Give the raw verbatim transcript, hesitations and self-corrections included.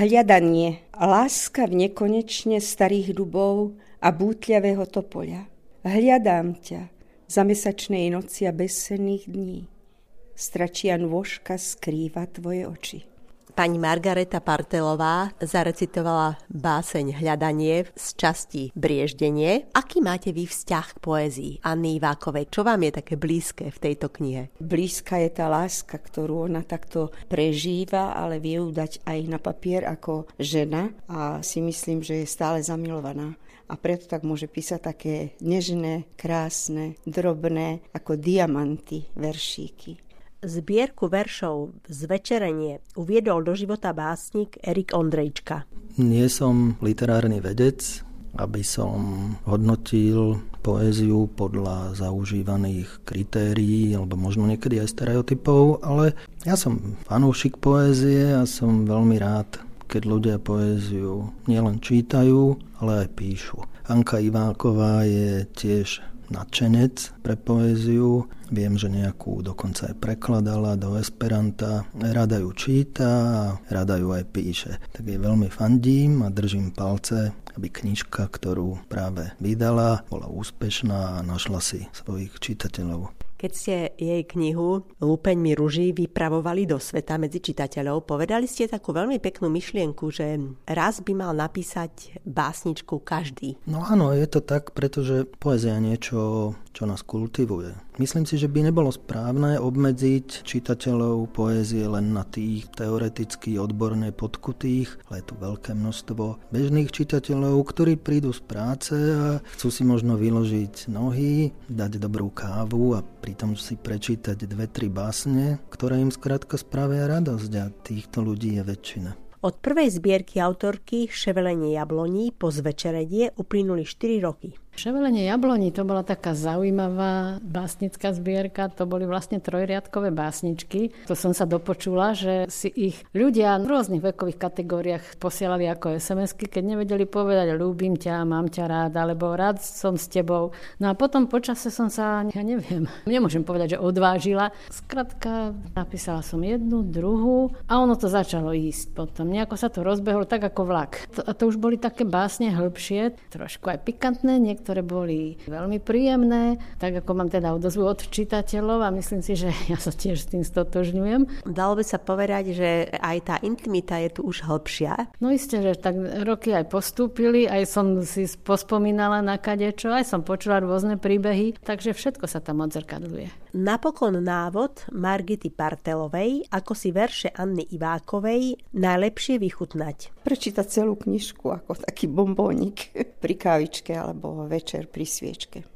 Hľadanie. Láska v nekonečne starých dubov a bútľavého topoľa. Hľadám ťa za mesačnej noci a bezsenných dní. Stračia nôžka skrýva tvoje oči. Pani Margareta Partelová zarecitovala báseň Hľadanie z časti Brieždenie. Aký máte vy vzťah k poézii Anny Ivákovej? Čo vám je také blízke v tejto knihe? Blízka je tá láska, ktorú ona takto prežíva, ale vie ju dať aj na papier ako žena a si myslím, že je stále zamilovaná. A preto tak môže písať také nežné, krásne, drobné, ako diamanty veršíky. Zbierku veršov Zvečerenie uviedol do života básnik Erik Ondrejčka. Nie som literárny vedec, aby som hodnotil poéziu podľa zaužívaných kritérií alebo možno niekedy aj stereotypov, ale ja som fanúšik poézie a som veľmi rád, keď ľudia poéziu nielen čítajú, ale aj píšu. Anka Iváková je tiež nadšenec pre poéziu. Viem, že nejakú dokonca aj prekladala do esperanta. Rada ju číta a rada ju aj píše. Tak jej veľmi fandím a držím palce, aby knižka, ktorú práve vydala, bola úspešná a našla si svojich čitateľov. Keď ste jej knihu Lúpeňmi ruží vypravovali do sveta medzi čitateľov, povedali ste takú veľmi peknú myšlienku, že raz by mal napísať básničku každý. No áno, je to tak, pretože poézia je niečo, čo nás kultivuje. Myslím si, že by nebolo správne obmedziť čitateľov poézie len na tých teoreticky odborne podkutých, ale je tu veľké množstvo bežných čitateľov, ktorí prídu z práce a chcú si možno vyložiť nohy, dať dobrú kávu a pritom si prečítať dve, tri básne, ktoré im skrátka spravia radosť a týchto ľudí je väčšina. Od prvej zbierky autorky Ševelenie jabloní po Zvečerenie uplynuli štyri roky. Ševelenie jabloní to bola taká zaujímavá básnická zbierka, to boli vlastne trojriadkové básničky. To som sa dopočula, že si ich ľudia v rôznych vekových kategóriách posielali ako es em esky, keď nevedeli povedať ľúbim ťa, mám ťa rád, alebo rád som s tebou. No a potom počase som sa, ja neviem, nemôžem povedať, že odvážila. Skrátka, napísala som jednu, druhú a ono to začalo ísť potom. Nejako sa to rozbehlo tak ako vlak. A to už boli také básne hĺbšie, trošku aj pikantné, ktoré boli veľmi príjemné, tak ako mám teda odozvu od čitateľov a myslím si, že ja sa tiež s tým stotožňujem. Dalo by sa povedať, že aj tá intimita je tu už hĺbšia. No isté, že tak roky aj postúpili, aj som si pospomínala na kadečo, aj som počula rôzne príbehy, takže všetko sa tam odzrkadľuje. Napokon návod Margity Partelovej, ako si verše Anny Ivákovej najlepšie vychutnať. Prečítať celú knižku ako taký bombónik pri kávičke alebo večer pri sviečke.